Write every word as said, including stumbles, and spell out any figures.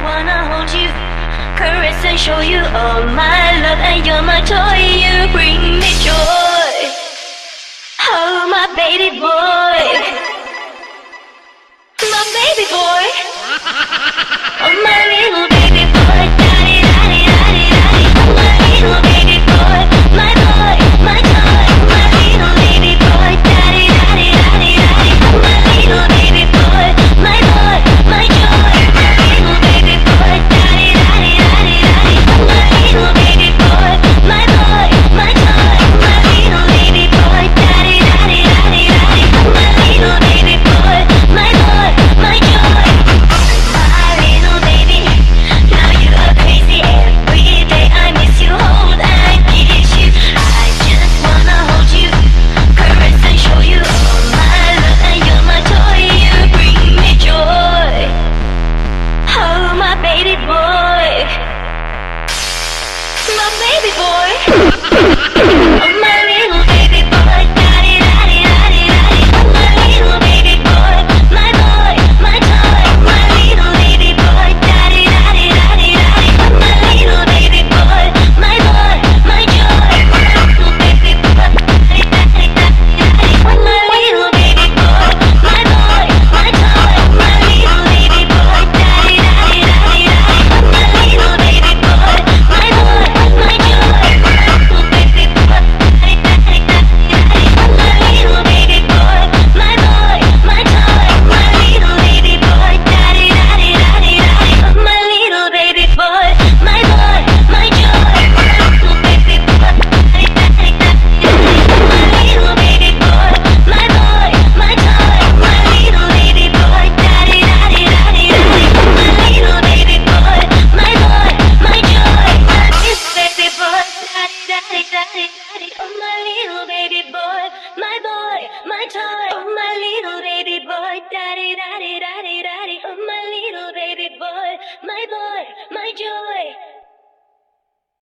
wanna hold you, caress and show you all my love, and you're my toy. You bring me joy. Oh, my baby boy, my baby boy, oh, my little baby boy, daddy, daddy, daddy, daddy, my little baby boy, my boy, my toy, my little baby boy, daddy, daddy, daddy, daddy, my little baby boy, my boy, my joy, my little baby boy, daddy, daddy, daddy, daddy, my little baby boy, my boy, my toy, my little baby boy, daddy, daddy, daddy, daddy, my little baby boy, my boy, my joy, my little baby. Now you are crazy. Every day I miss you, hold and kiss you. I just wanna hold you, caress and show you all my love, and you're my toy. You bring me joy. Oh, my baby boy, my baby boy, oh, my little baby boy, daddy, daddy, daddy, daddy, my little baby boy, my boy, my toy, my little baby boy, daddy, daddy, daddy, daddy, my little baby boy, my boy, my joy, my little baby boy, daddy, daddy, daddy, daddy, my little baby boy, my boy, my toy, my little baby boy, daddy, daddy, daddy, daddy, my little baby boy, my boy, my joy, my little baby boy, daddy, daddy, daddy, daddy, my little baby boy, my boy, my toy, my little baby boy, daddy, daddy, daddy, daddy, my little baby boy, my boy, my joy, my little baby boy, daddy, daddy, daddy, my little baby boy, my boy, my toy, my little baby boy, daddy, daddy, daddy, daddy, my little baby boy, my boy, my joy, my little baby boy, daddy, daddy, daddy, daddy.